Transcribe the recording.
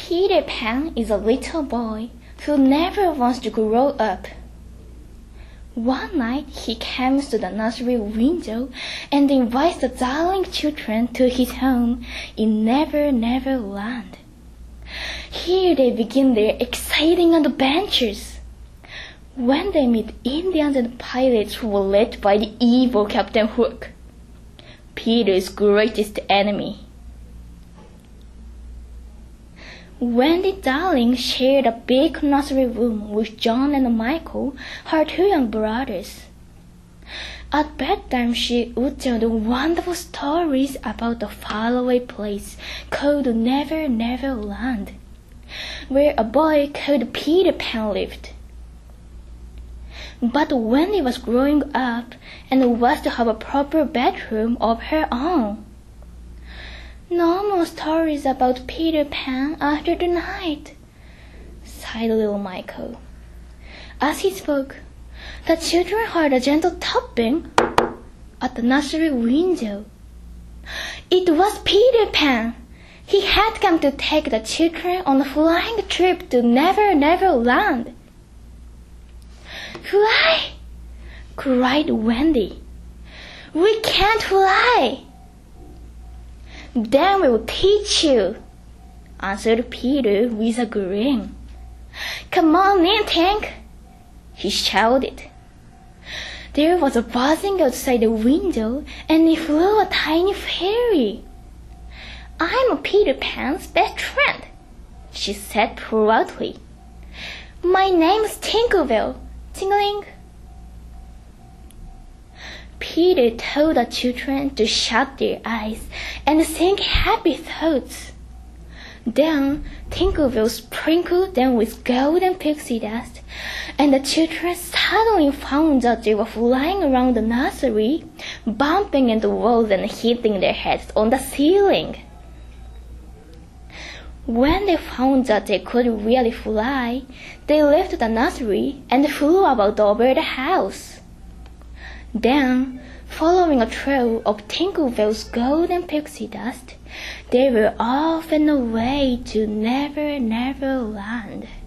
Peter Pan is a little boy who never wants to grow up. One night he comes to the nursery window and invites the darling children to his home in Never Never Land. Here they begin their exciting adventures. When they meet Indians and pirates who were led by the evil Captain Hook, Peter's greatest enemy. Wendy Darling shared a big nursery room with John and Michael, her two young brothers. At bedtime she would tell them wonderful stories about a faraway place called Never Never Land, where a boy called Peter Pan lived. But Wendy was growing up and was to have a proper bedroom of her own. "No more stories about Peter Pan after tonight," sighed little Michael. As he spoke, the children heard a gentle tapping at the nursery window. It was Peter Pan. He had come to take the children on a flying trip to Never Never Land. "Fly!" cried Wendy. "We can't fly!" "Then we'll teach you," answered Peter with a grin. "Come on in, Tink," he shouted. There was a buzzing outside the window, and in flew a tiny fairy. "I'm Peter Pan's best friend," she said proudly. "My name's Tinkerbell. Tingling." Peter told the children to shut their eyes and think happy thoughts. Then Tinkerbell sprinkled them with golden pixie dust, and the children suddenly found that they were flying around the nursery, bumping into walls and hitting their heads on the ceiling. When they found that they could really fly, they left the nursery and flew about over the house. Then, following a trail of Tinkerbell's golden pixie dust, they were off and away to Never Never Land.